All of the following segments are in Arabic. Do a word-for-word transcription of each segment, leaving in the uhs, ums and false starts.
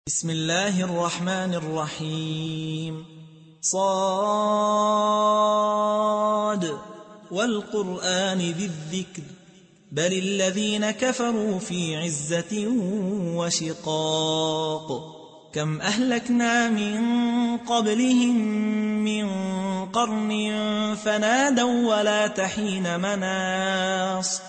بسم الله الرحمن الرحيم. صاد والقرآن ذي الذكر بل الذين كفروا في عزة وشقاق. كم أهلكنا من قبلهم من قرن فنادوا ولا تحين مناص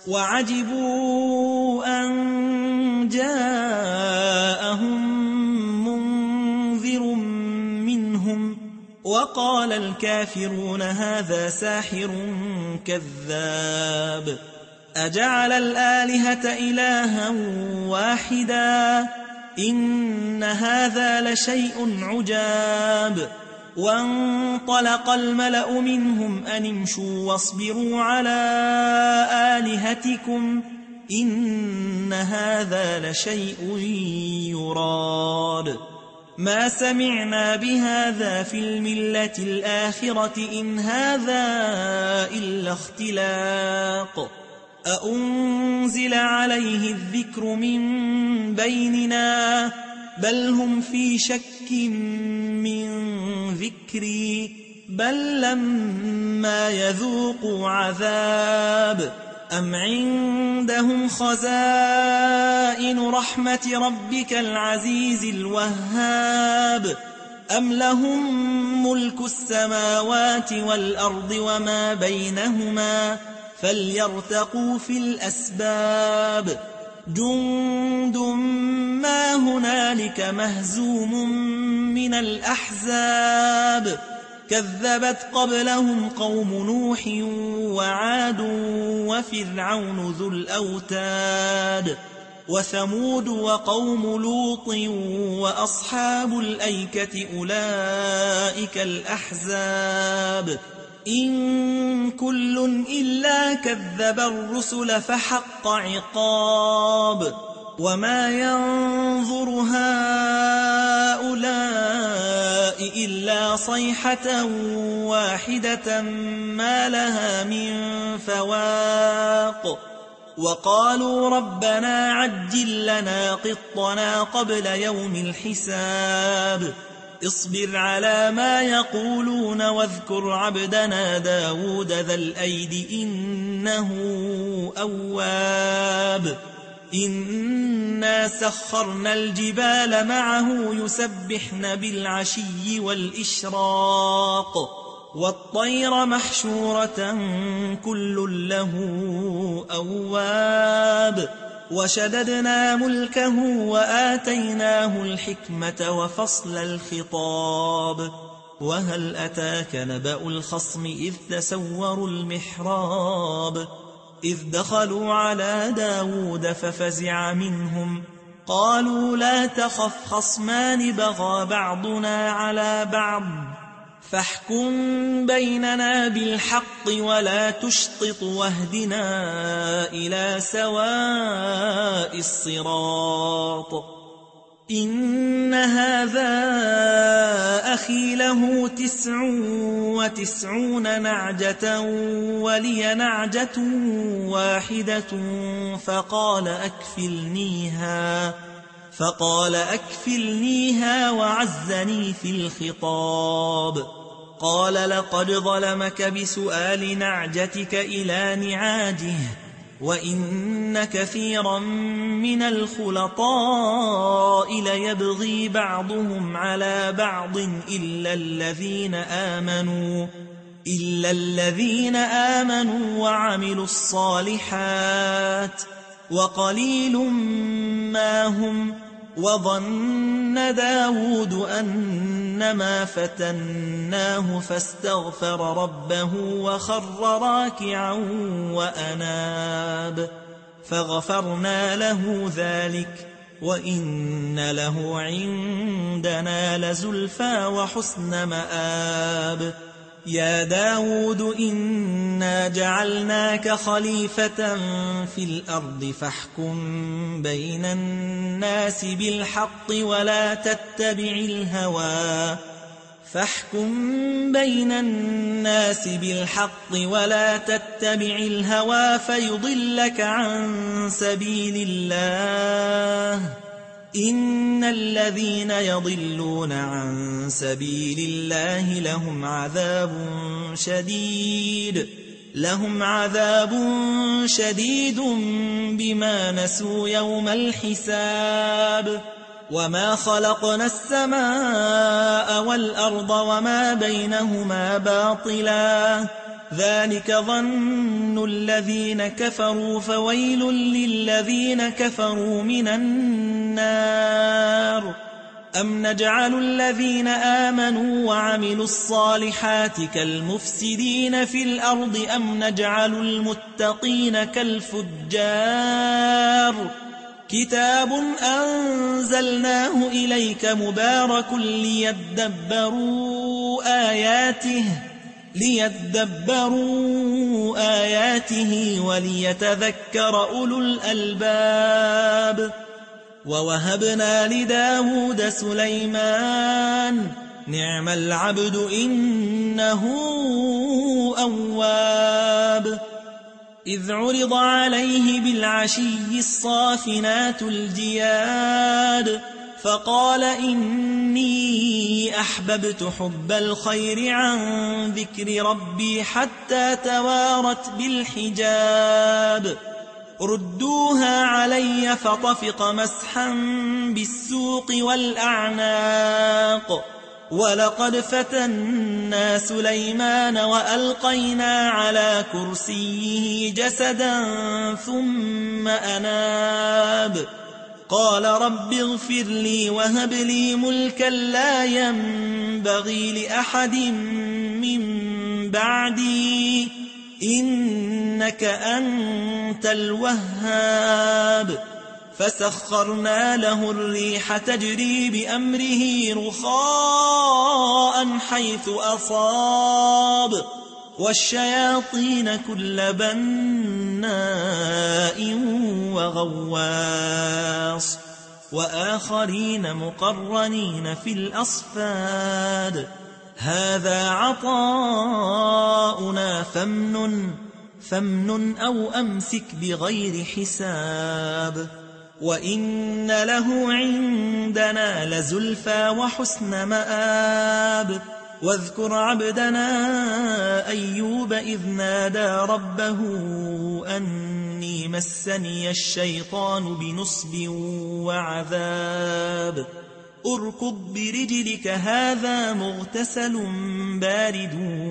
وعجبوا أن جاءهم منذر منهم وقال الكافرون هذا ساحر كذاب. أجعل الآلهة إلها واحدا إن هذا لشيء عجاب. وانطلق الملأ منهم أن امشوا واصبروا على آلهتكم إن هذا لشيء يراد. ما سمعنا بهذا في الملة الآخرة إن هذا إلا اختلاق. أأنزل عليه الذكر من بيننا بل هم في شك من ذكري بل لما يذوقوا عذاب. أم عندهم خزائن رحمة ربك العزيز الوهاب أم لهم ملك السماوات والأرض وما بينهما فليرتقوا في الأسباب. جند ما هنالك مهزوم من الأحزاب كذبت قبلهم قوم نوح وعاد وفرعون ذو الأوتاد وثمود وقوم لوط وأصحاب الأيكة أولئك الأحزاب. إن كل إلا كذب الرسل فحق عقاب. وما ينظر هؤلاء إلا صيحة واحدة ما لها من فواق. وقالوا ربنا عجل لنا قطنا قبل يوم الحساب. اصبر على ما يقولون واذكر عبدنا داود ذا الأيد إنه أواب. إنا سخرنا الجبال معه يسبحن بالعشي والإشراق والطير محشورة كل له أواب. وشددنا ملكه وآتيناه الحكمة وفصل الخطاب. وهل أتاك نبأ الخصم إذ تسوروا المحراب إذ دخلوا على داود ففزع منهم قالوا لا تخف خصمان بغى بعضنا على بعض فاحكم بيننا بالحق ولا تشطط واهدنا إلى سواء الصراط. إن هذا أخي له تسع وتسعون نعجة ولي نعجة واحدة فقال أكفلنيها فقال أكفلنيها وعزني في الخطاب. قال لقد ظلمك بسؤال نعجتك إلى نعاجه وإن كثيرا من الخلطاء ليبغي بعضهم على بعض إلا الذين آمنوا إلا الذين آمنوا وعملوا الصالحات وقليل ما هم. وظن داود أنما فتناه فاستغفر ربه وخر راكعا وأناب فغفرنا له ذلك وإن له عندنا لزلفى وحسن مآب. يا داود إنا جعلناك خليفة في الأرض فاحكم بين الناس بالحق ولا تتبع الهوى فاحكم بين الناس بالحق ولا تتبع الهوى فيضلك عن سبيل الله إن الذين يضلون عن سبيل الله لهم عذاب شديد لهم عذاب شديد بما نسوا يوم الحساب وما خلقنا السماء والأرض وما بينهما باطلا ذلك ظن الذين كفروا فويل للذين كفروا من النار أم نجعل الذين آمنوا وعملوا الصالحات كالمفسدين في الأرض أم نجعل المتقين كالفجار كتاب أنزلناه إليك مبارك ليدبروا آياته ليدبروا آياته وليتذكر أولو الألباب ووهبنا لداود سليمان نعم العبد إنه أواب إذ عرض عليه بالعشي الصافنات الجياد فقال إني أحببت حب الخير عن ذكر ربي حتى توارت بالحجاب ردوها علي فطفق مسحا بالسوق والأعناق ولقد فتنا سليمان وألقينا على كرسيه جسدا ثم أناب قال رب اغفر لي وهب لي ملكا لا ينبغي لأحد من بعدي إنك أنت الوهاب فسخرنا له الريح تجري بأمره رخاء حيث أصاب والشياطين كل بناء وغواص وآخرين مقرنين في الأصفاد هذا عطاؤنا فامنن فامنن أو أمسك بغير حساب وإن له عندنا لزلفى وحسن مآب واذكر عبدنا أيوب إذ نادى ربه أني مسني الشيطان بنصب وعذاب اركض برجلك هذا مغتسل بارد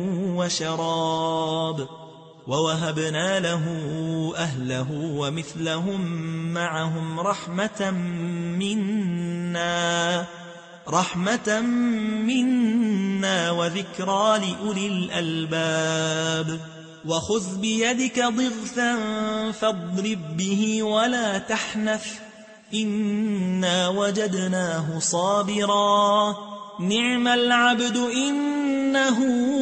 وشراب ووهبنا له أهله ومثلهم معهم رحمة منا رحمة منا وذكرى لأولي الألباب وخذ بيدك ضغثا فاضرب به ولا تحنث إنا وجدناه صابرا نعم العبد إنه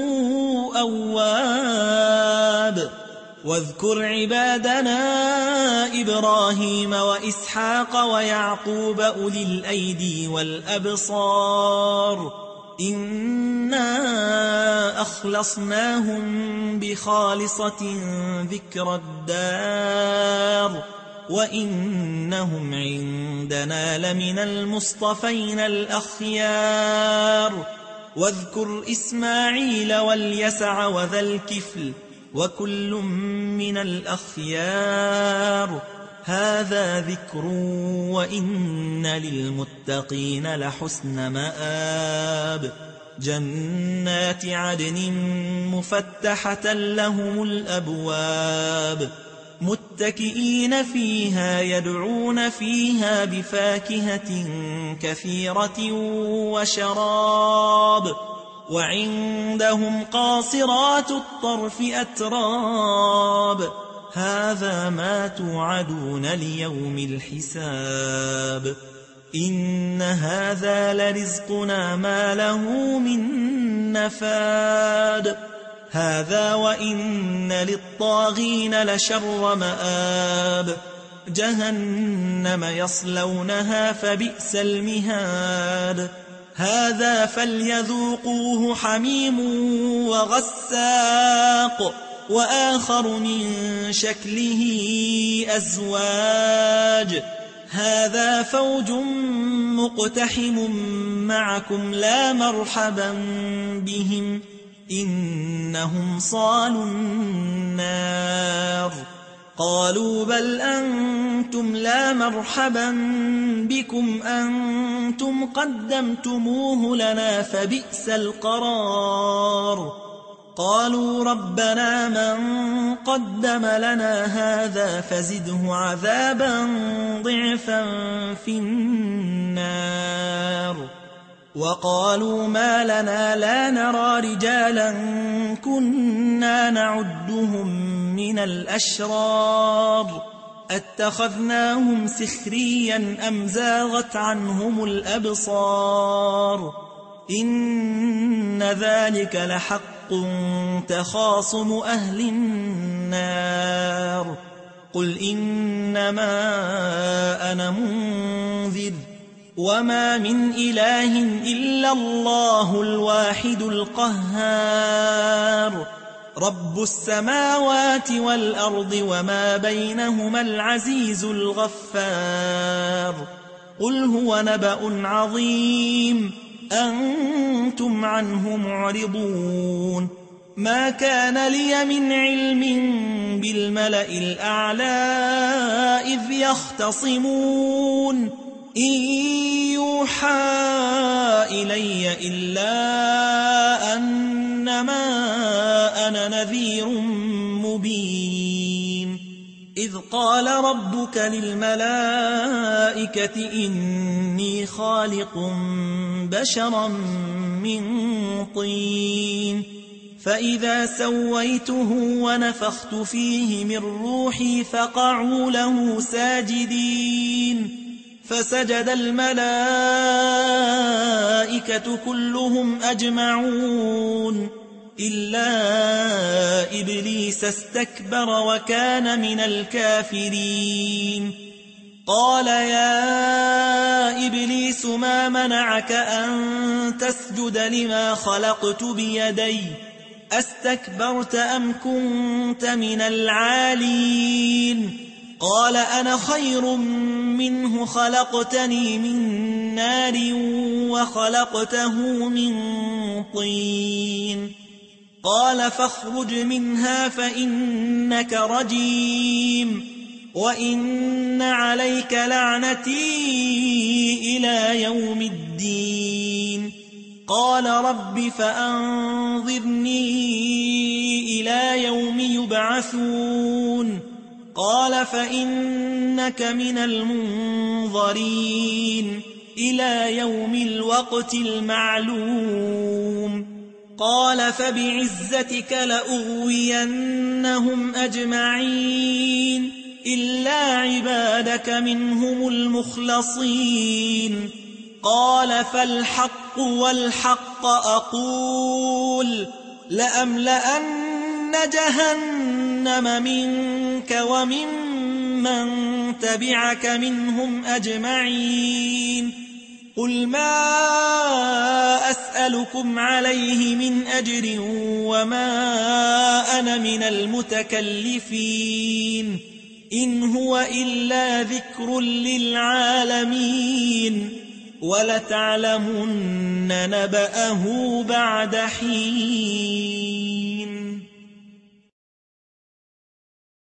أواب واذكر عبادنا إبراهيم وإسحاق ويعقوب أولي الأيدي والأبصار إنا أخلصناهم بخالصة ذكر الدار وإنهم عندنا لمن المصطفين الأخيار واذكر إسماعيل واليسع وذا الكفل وكل من الأخيار هذا ذكر وإن للمتقين لحسن مآب جنات عدن مفتحة لهم الأبواب متكئين فيها يدعون فيها بفاكهة كثيرة وشراب وعندهم قاصرات الطرف أتراب هذا ما توعدون ليوم الحساب إن هذا لرزقنا ما له من نفاد هذا وإن للطاغين لشر مآب جهنم يصلونها فبئس المهاد هذا فليذوقوه حميم وغساق وآخر من شكله أزواج هذا فوج مقتحم معكم لا مرحبا بهم إنهم صالوا النار قالوا بل أنتم لا مرحبا بكم أنتم قدمتموه لنا فبئس القرار قالوا ربنا من قدم لنا هذا فزده عذابا ضعفا في النار وقالوا ما لنا لا نرى رجالا كنا نعدهم من الأشرار اتخذناهم سخريا أم زاغت عنهم الأبصار إن ذلك لحق تخاصم أهل النار قل إنما أنا منذر وما من إله إلا الله الواحد القهار رب السماوات والأرض وما بينهما العزيز الغفار قل هو نبأ عظيم أنتم عنه معرضون ما كان لي من علم بالملأ الأعلى إذ يختصمون إن يوحى إلي إلا أنما أنا نذير مبين إذ قال ربك للملائكة إني خالق بشرا من طين فإذا سويته ونفخت فيه من روحي فقعوا له ساجدين فسجد الملائكة كلهم أجمعون إلا إبليس استكبر وكان من الكافرين قال يا إبليس ما منعك أن تسجد لما خلقت بيدي أستكبرت أم كنت من العالين قال أنا خير منه خلقتني من نار وخلقته من طين قال فاخرج منها فإنك رجيم وإن عليك لعنتي إلى يوم الدين قال رب فأنظرني إلى يوم يبعثون قال فإنك من المنظرين إلى يوم الوقت المعلوم قال فبعزتك لأغوينهم أجمعين إلا عبادك منهم المخلصين قال فالحق والحق أقول لأملأن جهنم منك ومن من تبعك منهم أجمعين قل ما أسألكم عليه من أجر وما أنا من المتكلفين إن هو إلا ذكر للعالمين ولتعلمن نبأه بعد حين